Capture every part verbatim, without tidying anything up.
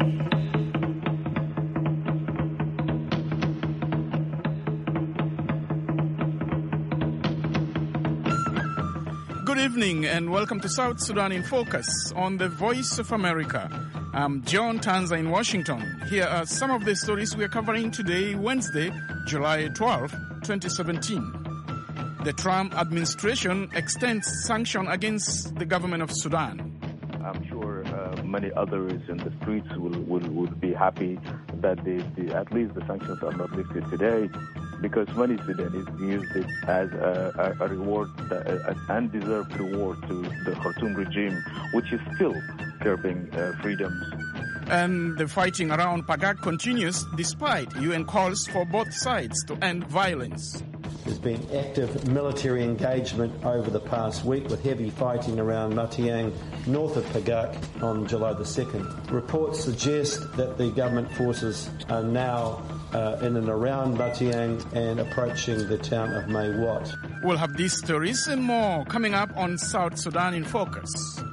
Good evening and welcome to South Sudan in Focus on the Voice of America. I'm John Tanza in Washington. Here are some of the stories we are covering today, Wednesday, July twelfth, twenty seventeen. The Trump administration extends sanctions against the government of Sudan. I'm sure uh, many others in the streets will, will, will be happy that the, the, at least the sanctions are not lifted today, because many Sudanese use it as a, a, a reward, an undeserved reward to the Khartoum regime, which is still curbing uh, freedoms. And the fighting around Pagak continues despite U N calls for both sides to end violence. There's been active military engagement over the past week with heavy fighting around Matiang, north of Pagak, on July the second. Reports suggest that the government forces are now uh, in and around Matiang and approaching the town of Maywat. We'll have these stories and more coming up on South Sudan in Focus.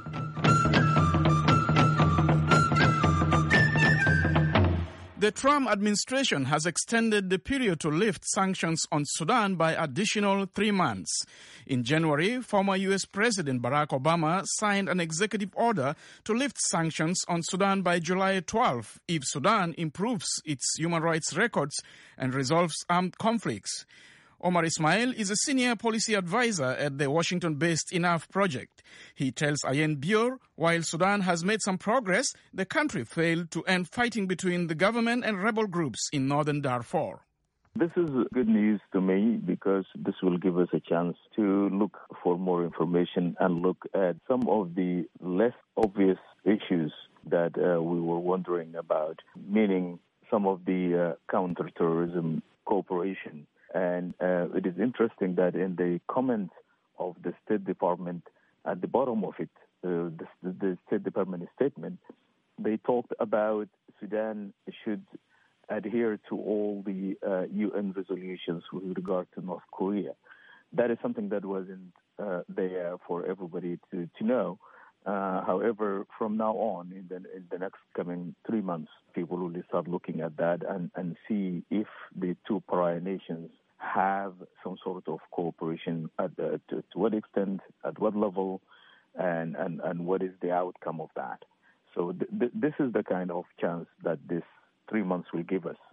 The Trump administration has extended the period to lift sanctions on Sudan by additional three months. In January, former U S President Barack Obama signed an executive order to lift sanctions on Sudan by July twelfth if Sudan improves its human rights records and resolves armed conflicts. Omar Ismail is a senior policy advisor at the Washington-based Enough Project. He tells Ayen Bior, while Sudan has made some progress, the country failed to end fighting between the government and rebel groups in northern Darfur. This is good news to me because this will give us a chance to look for more information and look at some of the less obvious issues that uh, we were wondering about, meaning some of the uh, counterterrorism cooperation. And uh, it is interesting that in the comments of the State Department, at the bottom of it, uh, the, the State Department statement, they talked about Sudan should adhere to all the uh, U N resolutions with regard to North Korea. That is something that wasn't uh, there for everybody to, to know. Uh, however, from now on, in the, in the next coming three months, people will start looking at that and, and see if the two pariah nations have some sort of cooperation, at the, to, to what extent, at what level, and, and, and what is the outcome of that. So th- th- this is the kind of chance that this three months will give us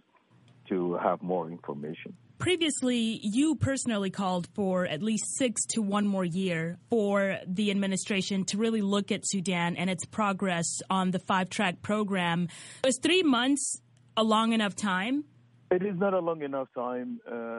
to have more information. Previously, you personally called for at least six to one more year for the administration to really look at Sudan and its progress on the five-track program. Was three months a long enough time? It is not a long enough time uh,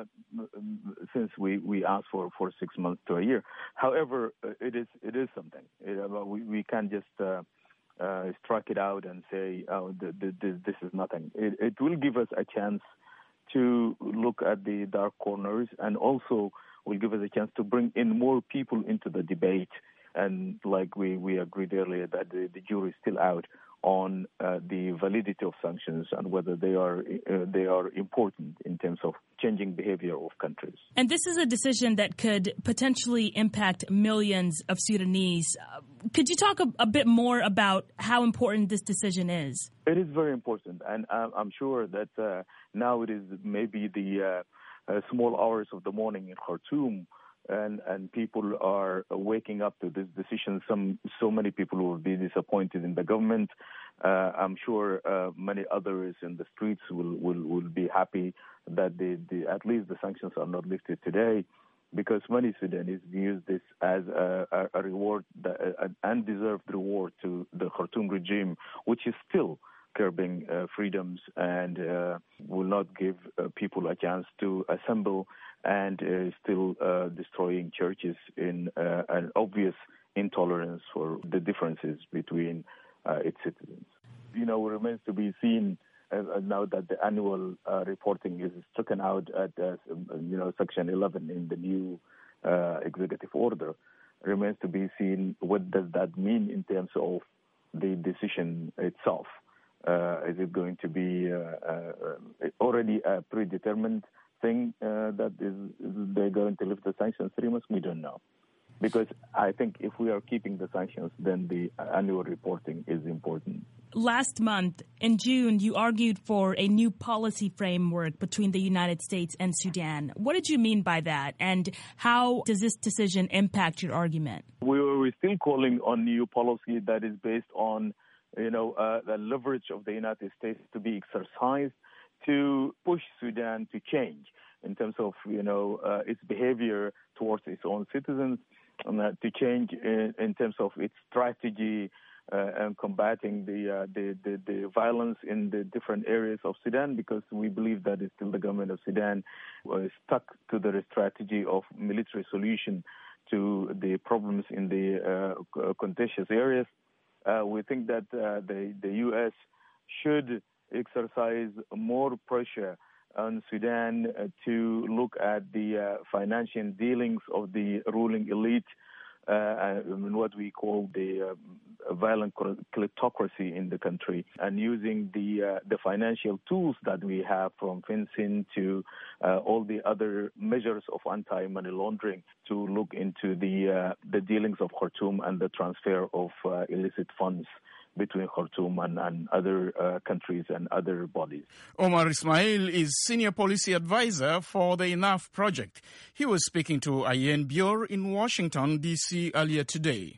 since we, we asked for, for six months to a year. However, it is it is something. It, uh, we, we can't just uh, uh, strike it out and say, oh, the, the, the, this is nothing. It, it will give us a chance to look at the dark corners, and also will give us a chance to bring in more people into the debate. And like we, we agreed earlier, that the, the jury is still out on uh, the validity of sanctions and whether they are uh, they are important in terms of changing behavior of countries. And this is a decision that could potentially impact millions of Sudanese. Uh, could you talk a, a bit more about how important this decision is? It is very important, and I'm, I'm sure that uh, now it is maybe the uh, uh, small hours of the morning in Khartoum, and and people are waking up to this decision. Some so many people will be disappointed in the government. Uh, I'm sure uh, many others in the streets will, will, will be happy that the, the at least the sanctions are not lifted today, because many Sudanese use this as a, a, a reward, an undeserved reward to the Khartoum regime, which is still curbing uh, freedoms and uh, will not give uh, people a chance to assemble, and uh, still uh, destroying churches in uh, an obvious intolerance for the differences between uh, its citizens. You know, it remains to be seen uh, now that the annual uh, reporting is stricken out at, uh, you know, Section eleven in the new uh, executive order. It remains to be seen what does that mean in terms of the decision itself. Uh, is it going to be uh, uh, already a predetermined thing uh, that is, is they're going to lift the sanctions three months? We don't know. Because I think if we are keeping the sanctions, then the annual reporting is important. last month, in June, you argued for a new policy framework between the United States and Sudan. What did you mean by that, and how does this decision impact your argument? We were still calling on new policy that is based on, you know, uh, the leverage of the United States to be exercised to push Sudan to change in terms of, you know, uh, its behavior towards its own citizens, and uh, to change in, in terms of its strategy uh, and combating the, uh, the, the the violence in the different areas of Sudan, because we believe that it's still the government of Sudan uh, stuck to the strategy of military solution to the problems in the uh, contentious areas. Uh, we think that uh, the, the U S should exercise more pressure on Sudan uh, to look at the uh, financial dealings of the ruling elite, uh, and what we call the uh, violent kleptocracy in the country, and using the uh, the financial tools that we have, from fencing to uh, all the other measures of anti-money laundering, to look into the uh, the dealings of Khartoum and the transfer of uh, illicit funds between Khartoum and, and other uh, countries and other bodies. Omar Ismail is Senior Policy Advisor for the Enough Project. He was speaking to Ayen Bior in Washington, D C earlier today.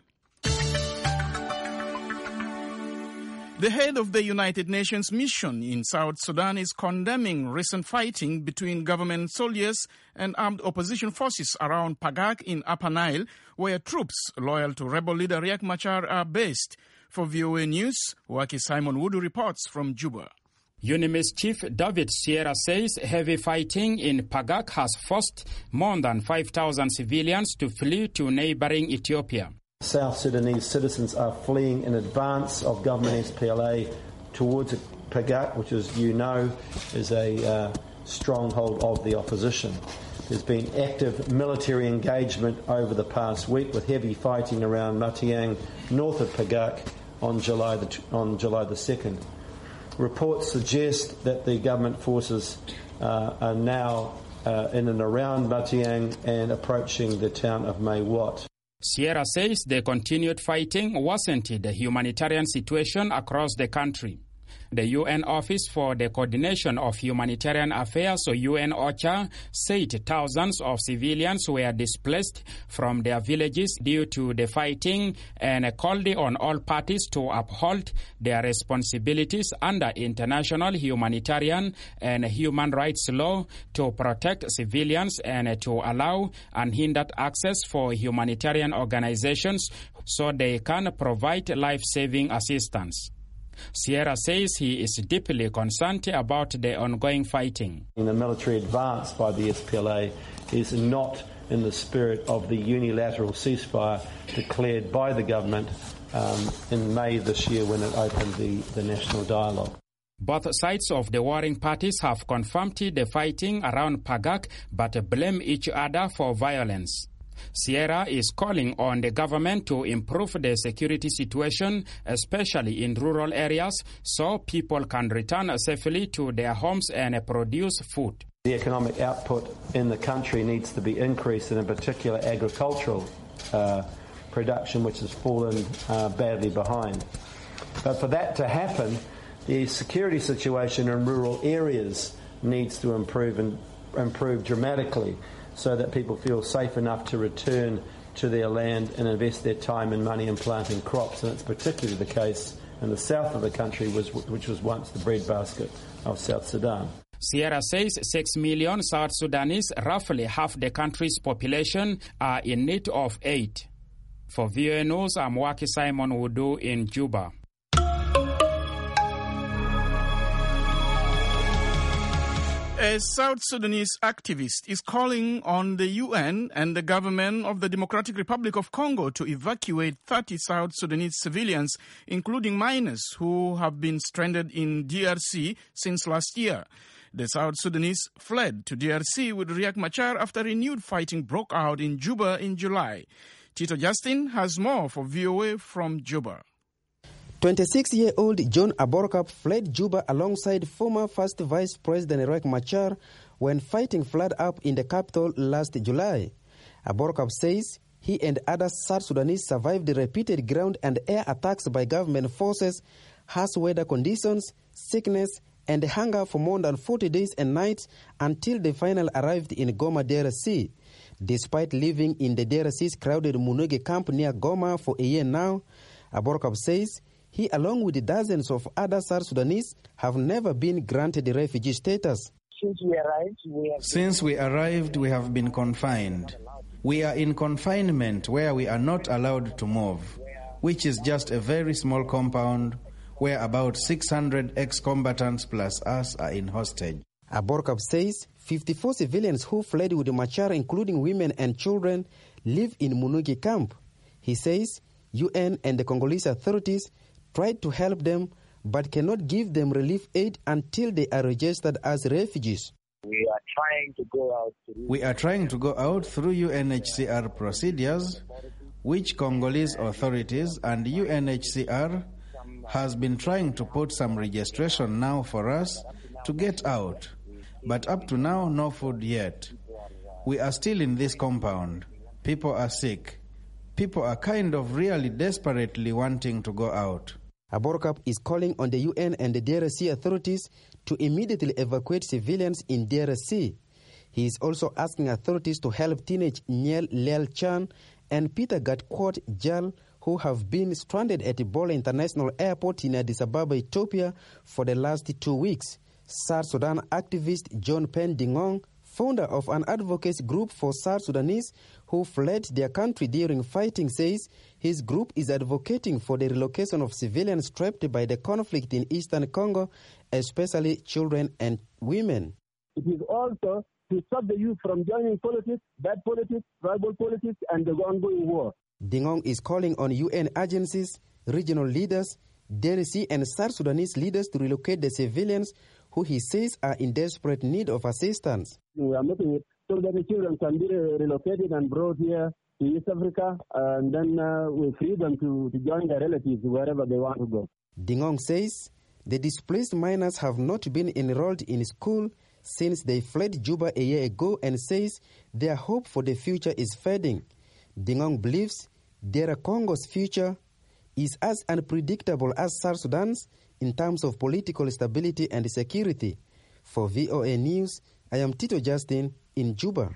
The head of the United Nations mission in South Sudan is condemning recent fighting between government soldiers and armed opposition forces around Pagak in Upper Nile, where troops loyal to rebel leader Riek Machar are based. For V O A News, Waki Simon Wudu reports from Juba. UNMISS Chief David Sierra says heavy fighting in Pagak has forced more than five thousand civilians to flee to neighboring Ethiopia. South Sudanese citizens are fleeing in advance of government S P L A towards Pagak, which, as you know, is a uh, stronghold of the opposition. There's been active military engagement over the past week, with heavy fighting around Matiang, north of Pagak, on July the on July the second. Reports suggest that the government forces uh, are now uh, in and around Matiang and approaching the town of Maywat. Sierra says the continued fighting worsened the humanitarian situation across the country. The U N Office for the Coordination of Humanitarian Affairs, or U N OCHA, said thousands of civilians were displaced from their villages due to the fighting, and called on all parties to uphold their responsibilities under international humanitarian and human rights law to protect civilians and to allow unhindered access for humanitarian organizations so they can provide life-saving assistance. Sierra says he is deeply concerned about the ongoing fighting. The military advance by the S P L A is not in the spirit of the unilateral ceasefire declared by the government um, in May this year, when it opened the, the national dialogue. Both sides of the warring parties have confirmed the fighting around Pagak, but blame each other for violence. Sierra is calling on the government to improve the security situation, especially in rural areas, so people can return safely to their homes and produce food. The economic output in the country needs to be increased, and in particular agricultural uh, production, which has fallen uh, badly behind. But for that to happen, the security situation in rural areas needs to improve and improve dramatically, so that people feel safe enough to return to their land and invest their time and money in planting crops. And it's particularly the case in the south of the country, which was once the breadbasket of South Sudan. Sierra says six million South Sudanese, roughly half the country's population, are in need of aid. For V O A News, I'm Waki Simon Wudu in Juba. A South Sudanese activist is calling on the U N and the government of the Democratic Republic of Congo to evacuate thirty South Sudanese civilians, including minors, who have been stranded in D R C since last year. The South Sudanese fled to D R C with Riek Machar after renewed fighting broke out in Juba in July. Tito Justin has more for V O A from Juba. twenty-six-year-old John Aborkap fled Juba alongside former First Vice President Riek Machar when fighting flared up in the capital last July. Aborkap says he and other South Sudanese survived the repeated ground and air attacks by government forces. harsh weather conditions, sickness, and hunger for more than forty days and nights until they finally arrived in Goma D R C. Despite living in the D R C's crowded Munuge camp near Goma for a year now, Aborkab says he, along with dozens of other South Sudanese, have never been granted refugee status. Since we arrived, we have, Since we arrived, we have been confined. We are in confinement where we are not allowed to move, which is just a very small compound where about six hundred ex-combatants plus us are in hostage. Aborkab says fifty-four civilians who fled with Machar, including women and children, live in Munugi camp. He says U N and the Congolese authorities tried to help them but cannot give them relief aid until they are registered as refugees. We are trying to go out through... We are trying to go out through U N H C R procedures, which Congolese authorities and U N H C R has been trying to put some registration now for us to get out. But up to now, no food yet. We are still in this compound. People are sick. People are kind of really desperately wanting to go out. Aborkab is calling on the U N and the D R C authorities to immediately evacuate civilians in D R C. He is also asking authorities to help teenage Nyel Lel Chan and Peter Gatkwot Jal, who have been stranded at Ebola International Airport in Addis Ababa, Ethiopia, for the last two weeks. South Sudan activist John Penn Dingong, founder of an advocacy group for South Sudanese who fled their country during fighting, says his group is advocating for the relocation of civilians trapped by the conflict in eastern Congo, especially children and women. It is also to stop the youth from joining politics, bad politics, tribal politics, and the ongoing war. Dingong is calling on U N agencies, regional leaders, D R C and South Sudanese leaders to relocate the civilians who he says are in desperate need of assistance. We are making it so that the children can be relocated and brought here to East Africa, and then uh, we free them to, to join their relatives wherever they want to go. Dingong says the displaced minors have not been enrolled in school since they fled Juba a year ago and says their hope for the future is fading. Dingong believes D R Congo's future is as unpredictable as South Sudan's in terms of political stability and security. For V O A News, I am Tito Justin in Juba.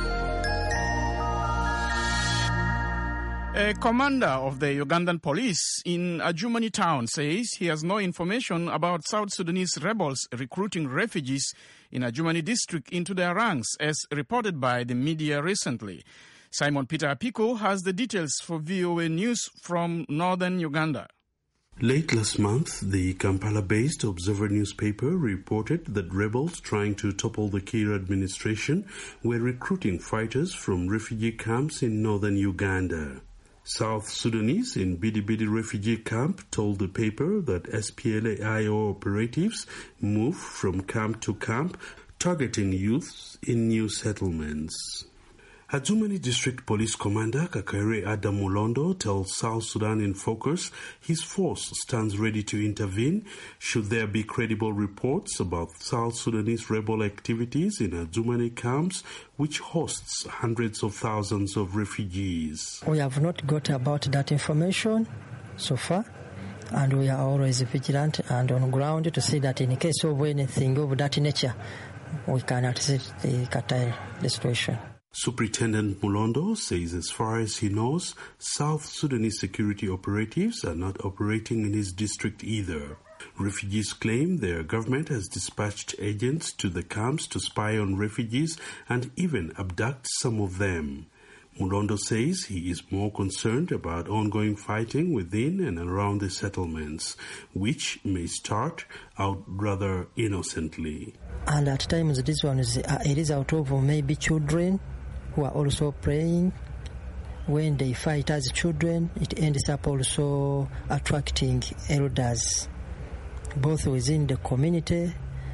A commander of the Ugandan police in Adjumani town says he has no information about South Sudanese rebels recruiting refugees in Adjumani district into their ranks, as reported by the media recently. Simon Peter Apiko has the details for V O A News from northern Uganda. Late last month, the Kampala-based Observer newspaper reported that rebels trying to topple the Kiir administration were recruiting fighters from refugee camps in northern Uganda. South Sudanese in Bidi Bidi refugee camp told the paper that S P L A I O operatives move from camp to camp, targeting youths in new settlements. Adjumani District Police Commander Kakere Adam Mulondo tells South Sudan in Focus his force stands ready to intervene should there be credible reports about South Sudanese rebel activities in Adjumani camps, which hosts hundreds of thousands of refugees. We have not got about that information so far, and we are always vigilant and on ground to see that in case of anything of that nature, we can assist the curtail the situation. Superintendent Mulondo says as far as he knows, South Sudanese security operatives are not operating in his district either. Refugees claim their government has dispatched agents to the camps to spy on refugees and even abduct some of them. Mulondo says he is more concerned about ongoing fighting within and around the settlements, which may start out rather innocently. And at times this one is, uh, it is out of maybe children who are also praying. When they fight as children, it ends up also attracting elders, both within the community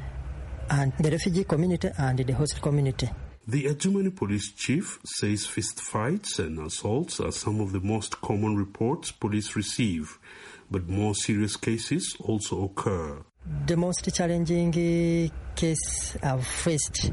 and the refugee community and the host community. The Adjumani police chief says fistfights and assaults are some of the most common reports police receive, but more serious cases also occur. The most challenging case I've faced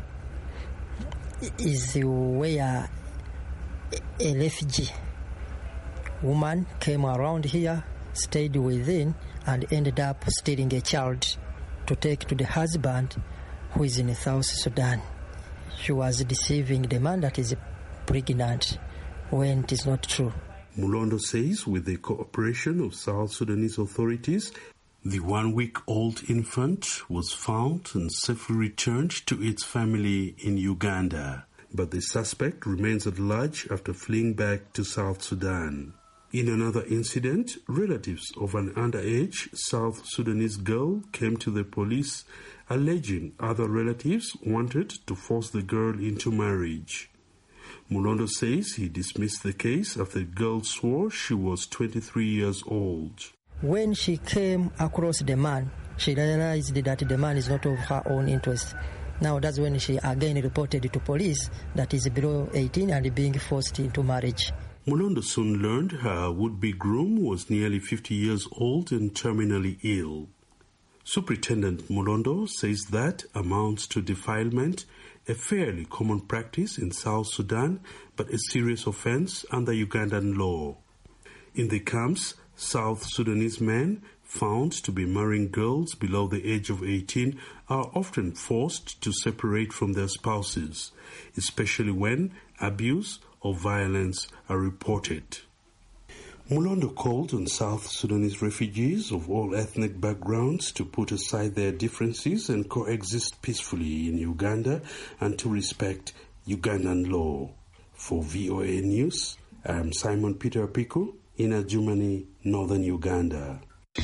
is where a refugee woman came around here stayed within and ended up stealing a child to take to the husband who is in South Sudan. She was deceiving the man that is pregnant when it is not true. Mulondo says with the cooperation of South Sudanese authorities, the one-week-old infant was found and safely returned to its family in Uganda. But the suspect remains at large after fleeing back to South Sudan. In another incident, relatives of an underage South Sudanese girl came to the police alleging other relatives wanted to force the girl into marriage. Mulondo says he dismissed the case after the girl swore she was twenty-three years old. When she came across the man, she realized that the man is not of her own interest. Now that's when she again reported to police that is below eighteen and being forced into marriage. Mulondo soon learned her would-be groom was nearly fifty years old and terminally ill. Superintendent Mulondo says that amounts to defilement, a fairly common practice in South Sudan, but a serious offense under Ugandan law. In the camps, South Sudanese men found to be marrying girls below the age of eighteen are often forced to separate from their spouses, especially when abuse or violence are reported. Mulondo called on South Sudanese refugees of all ethnic backgrounds to put aside their differences and coexist peacefully in Uganda and to respect Ugandan law. For V O A News, I am Simon Peter Apiku in Adjumani, northern Uganda.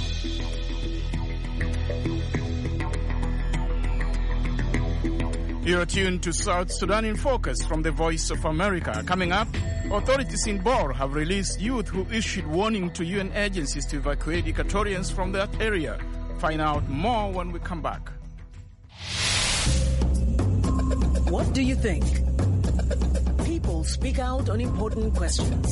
You're tuned to South Sudan in Focus from the Voice of America. Coming up, authorities in Bor have released youth who issued warning to U N agencies to evacuate Equatorians from that area. Find out more when we come back. What do you think? People speak out on important questions.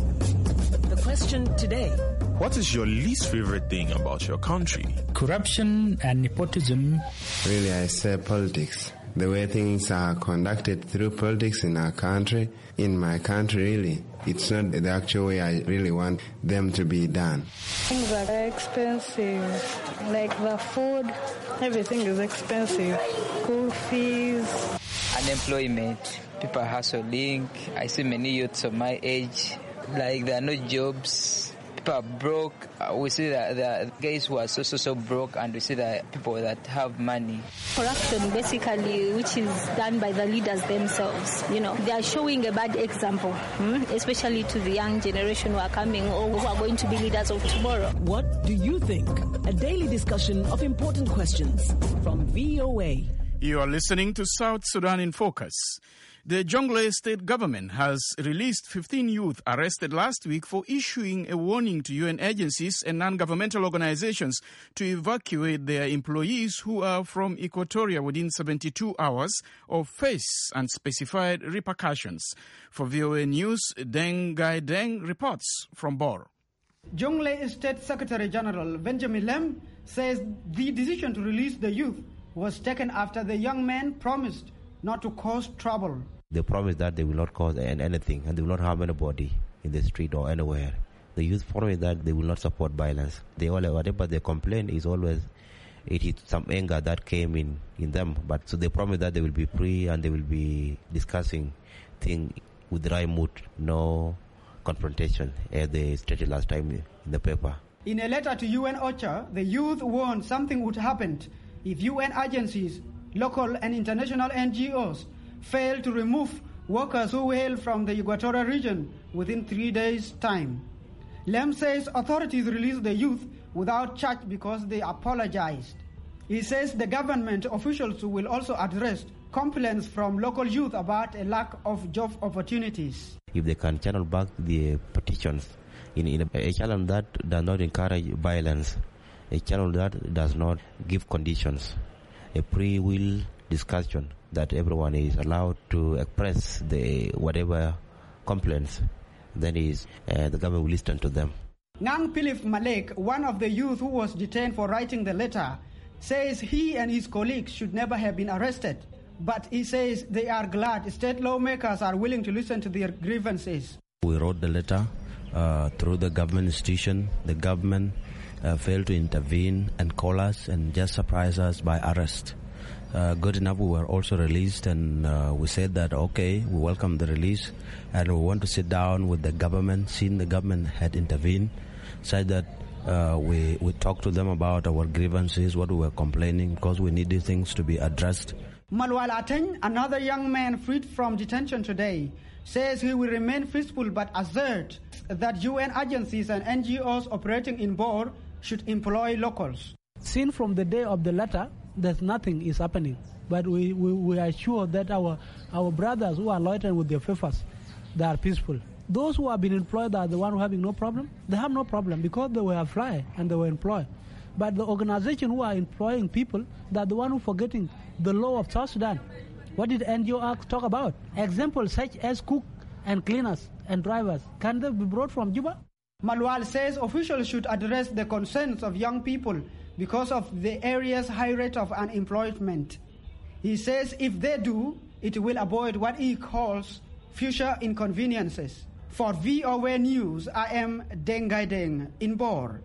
The question today: what is your least favorite thing about your country? Corruption and nepotism. Really, I say politics. The way things are conducted through politics in our country, in my country really, it's not the actual way I really want them to be done. Things are expensive, like the food, everything is expensive. School fees. Unemployment, people are hustling. I see many youths of my age, like there are no jobs. People are broke. We see that the guys who are so, so, so broke, and we see that people that have money. Corruption, basically, which is done by the leaders themselves. You know, they are showing a bad example, hmm? especially to the young generation who are coming or who are going to be leaders of tomorrow. What do you think? A daily discussion of important questions from V O A. You are listening to South Sudan in Focus. The Jonglei state government has released fifteen youth arrested last week for issuing a warning to U N agencies and non-governmental organizations to evacuate their employees who are from Equatoria within seventy-two hours or face unspecified repercussions. For V O A News, Deng Gai Deng reports from Bor. Jonglei State Secretary General Benjamin Lem says the decision to release the youth was taken after the young men promised not to cause trouble. They promise that they will not cause anything and they will not harm anybody in the street or anywhere. The youth promise that they will not support violence. They all, whatever they complain is always, it is some anger that came in, in them. But so they promise that they will be free and they will be discussing things with the right mood, no confrontation, as they stated last time in the paper. In a letter to U N OCHA, the youth warned something would happen if U N agencies, local and international N G Os fail to remove workers who hail from the Equatorial region within three days' time. Lem says authorities released the youth without charge because they apologized. He says the government officials will also address complaints from local youth about a lack of job opportunities. If they can channel back the petitions in, in a, a channel that does not encourage violence, a channel that does not give conditions, a pre-will discussion that everyone is allowed to express the whatever complaints, then is uh, the government will listen to them. Nang Pilif Malek, one of the youth who was detained for writing the letter, says he and his colleagues should never have been arrested. But he says they are glad state lawmakers are willing to listen to their grievances. We wrote the letter uh, through the government institution. The government uh, failed to intervene and call us and just surprise us by arrest. Uh, good enough, we were also released, and uh, we said that, okay, we welcome the release, and we want to sit down with the government, seeing the government had intervened, said that uh, we, we talked to them about our grievances, what we were complaining, because we need these things to be addressed. Malwal Ateng, another young man freed from detention today, says he will remain peaceful but asserts that U N agencies and N G Os operating in Bor should employ locals. Seen from the day of the letter, there's nothing is happening. But we, we, we are sure that our our brothers who are loitering with their fifers, they are peaceful. Those who have been employed are the ones who are having no problem. They have no problem because they were fly and they were employed. But the organization who are employing people, they are the one who are forgetting the law of South Sudan. What did N G O Act talk about? Examples such as cook and cleaners and drivers. Can they be brought from Juba? Malwal says officials should address the concerns of young people because of the area's high rate of unemployment. He says if they do, it will avoid what he calls future inconveniences. For V O A News, I am Dengai Deng in Bor.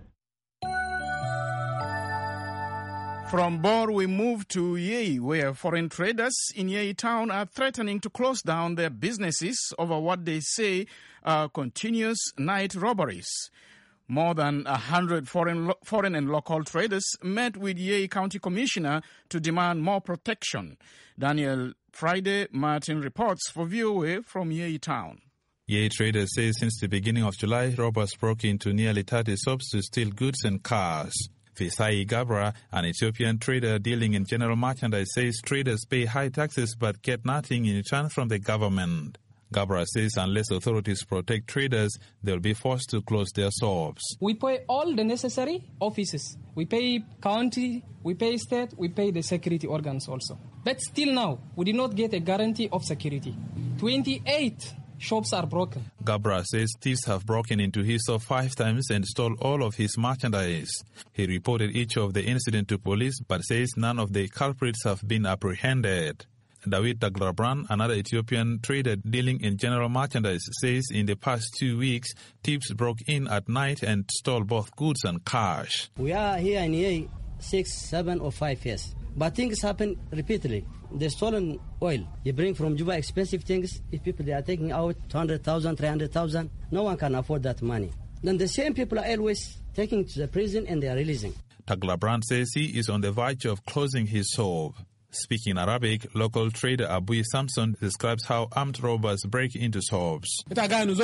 From Bor, we move to Yei, where foreign traders in Yei town are threatening to close down their businesses over what they say are continuous night robberies. More than one hundred foreign, foreign and local traders met with Yei County Commissioner to demand more protection. Daniel Friday Martin reports for V O A from Yei town. Yei traders say since the beginning of July, robbers broke into nearly thirty shops to steal goods and cars. Fisai Gabra, an Ethiopian trader dealing in general merchandise, says traders pay high taxes but get nothing in return from the government. Gabra says unless authorities protect traders, they will be forced to close their shops. We pay all the necessary offices. We pay county, we pay state, we pay the security organs also. But still now, we did not get a guarantee of security. twenty-eight shops are broken. Gabra says thieves have broken into his shop five times and stole all of his merchandise. He reported each of the incident to police but says none of the culprits have been apprehended. David Taglabran, another Ethiopian trader dealing in general merchandise, says in the past two weeks, thieves broke in at night and stole both goods and cash. We are here in Yei six, seven or five years, but things happen repeatedly. The stolen oil, you bring from Juba expensive things, if people they are taking out two hundred thousand, three hundred thousand, no one can afford that money. Then the same people are always taking to the prison and they are releasing. Taglabran says he is on the verge of closing his shop. Speaking Arabic, local trader Abu Samson describes how armed robbers break into shops. A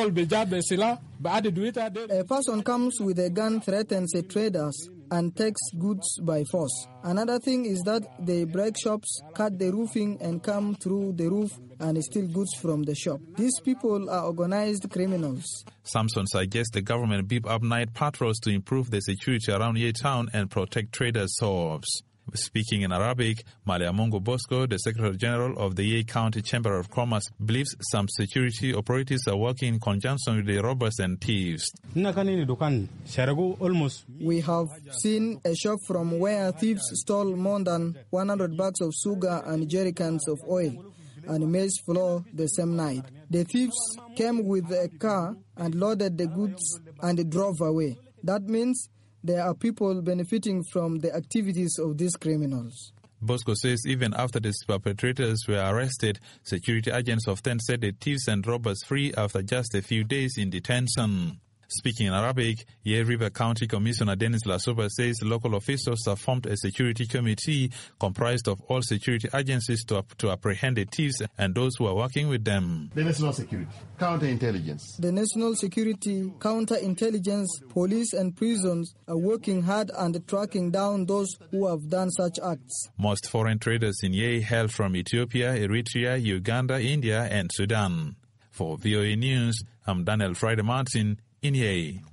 person comes with a gun, threatens the traders, and takes goods by force. Another thing is that they break shops, cut the roofing, and come through the roof and steal goods from the shop. These people are organized criminals. Samson suggests the government beef up night patrols to improve the security around Yei town and protect traders' shops. Speaking in Arabic, Maliamungu Bosco, the Secretary General of the Yei County Chamber of Commerce, believes some security authorities are working in conjunction with the robbers and thieves. We have seen a shop from where thieves stole more than one hundred bags of sugar and jerry cans of oil and maize flour the same night. The thieves came with a car and loaded the goods and drove away. That means there are people benefiting from the activities of these criminals. Bosco says even after the perpetrators were arrested, security agents often set the thieves and robbers free after just a few days in detention. Speaking in Arabic, Yei River County Commissioner Dennis Lasuba says local officials have formed a security committee comprised of all security agencies to, to apprehend the thieves and those who are working with them. The national security, counterintelligence. The national security, counterintelligence, police and prisons are working hard and tracking down those who have done such acts. Most foreign traders in Yei hail from Ethiopia, Eritrea, Uganda, India and Sudan. For V O A News, I'm Daniel Friday Martin in Yei.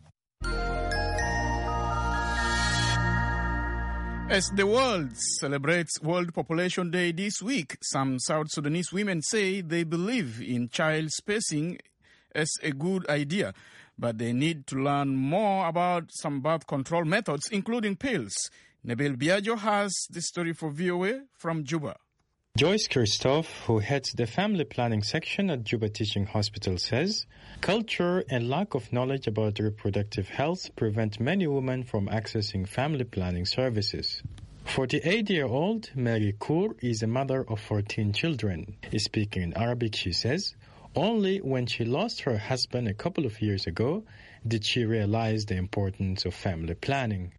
As the world celebrates World Population Day this week, some South Sudanese women say they believe in child spacing as a good idea, but they need to learn more about some birth control methods, including pills. Nabil Biagio has the story for V O A from Juba. Joyce Christophe, who heads the family planning section at Juba Teaching Hospital, says culture and lack of knowledge about reproductive health prevent many women from accessing family planning services. forty-eight-year-old Mary Kour is a mother of fourteen children. Speaking in Arabic, she says, only when she lost her husband a couple of years ago did she realize the importance of family planning.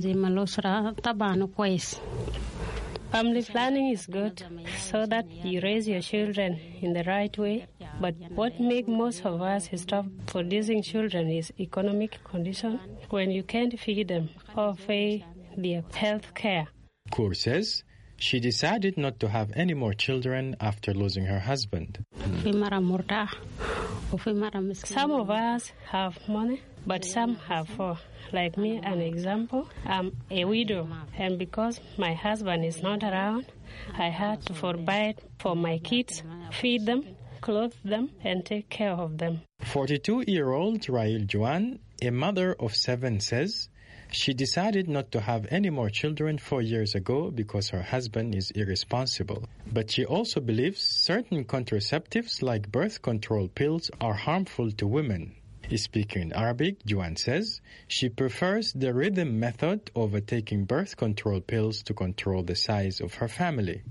Family planning is good so that you raise your children in the right way. But what makes most of us stop producing children is economic condition. When you can't feed them or pay their health care. Kour says she decided not to have any more children after losing her husband. Some of us have money, but some have four. Like me, an example, I'm a widow, and because my husband is not around, I had to provide for my kids, feed them, clothe them, and take care of them. forty-two-year-old Rail Juan, a mother of seven, says she decided not to have any more children four years ago because her husband is irresponsible. But she also believes certain contraceptives like birth control pills are harmful to women. Speaking in Arabic, Juan says she prefers the rhythm method over taking birth control pills to control the size of her family.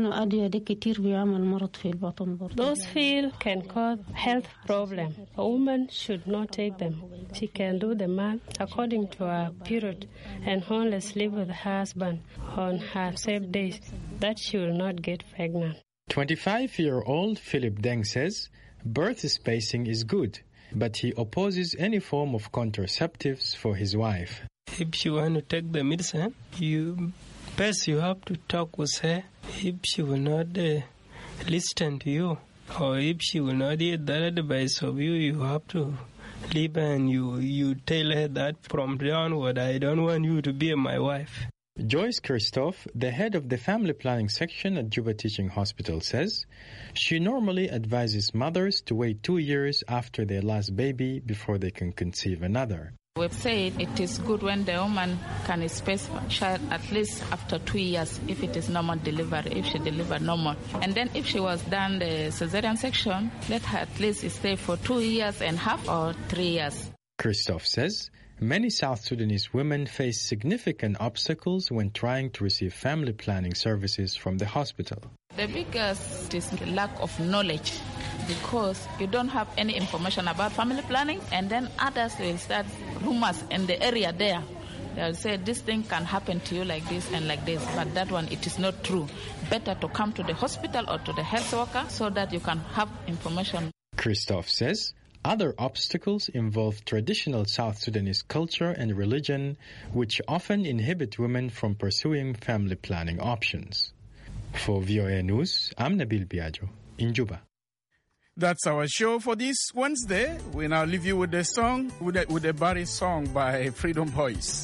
Those pills can cause health problems. A woman should not take them. She can do the math according to her period and only sleep with her husband on her safe days that she will not get pregnant. twenty-five-year-old Philip Deng says birth spacing is good, but he opposes any form of contraceptives for his wife. If you want to take the medicine, you first you have to talk with her. If she will not uh, listen to you, or if she will not hear that advice of you, you have to leave and you, you tell her that from downward, I don't want you to be my wife. Joyce Christophe, the head of the family planning section at Juba Teaching Hospital, says she normally advises mothers to wait two years after their last baby before they can conceive another. We've said it is good when the woman can space a child at least after two years if it is normal delivery, if she delivered normal. And then if she was done the cesarean section, let her at least stay for two years and a half or three years. Christophe says many South Sudanese women face significant obstacles when trying to receive family planning services from the hospital. The biggest is the lack of knowledge, because you don't have any information about family planning, and then others will start rumors in the area there. They'll say this thing can happen to you like this and like this, but that one, it is not true. Better to come to the hospital or to the health worker so that you can have information. Christophe says other obstacles involve traditional South Sudanese culture and religion, which often inhibit women from pursuing family planning options. For V O A News, I'm Nabil Biagio in Juba. That's our show for this Wednesday. We now leave you with a song, with a, with a Barry song by Freedom Boys.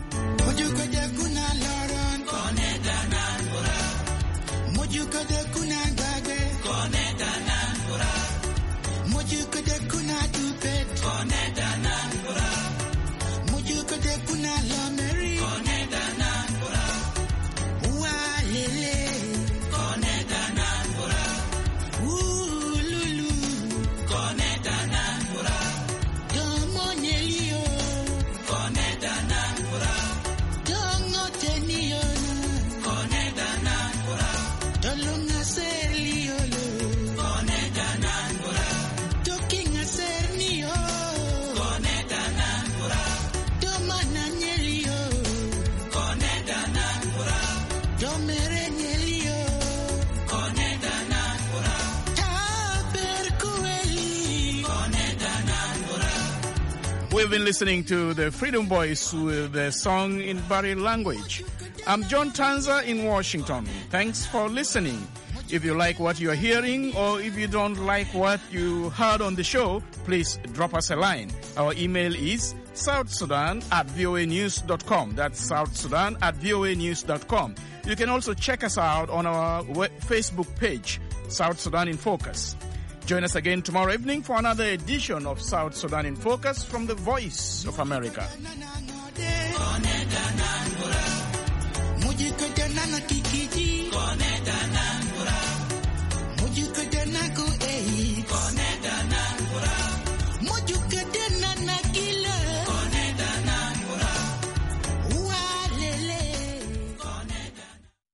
We've been listening to the Freedom Boys with the song in Bari language. I'm John Tanza in Washington. Thanks for listening. If you like what you're hearing, or if you don't like what you heard on the show, please drop us a line. Our email is south sudan at voa news dot com. That's south sudan at voa news dot com. You can also check us out on our Facebook page, South Sudan in Focus. Join us again tomorrow evening for another edition of South Sudan in Focus from the Voice of America. Kikiji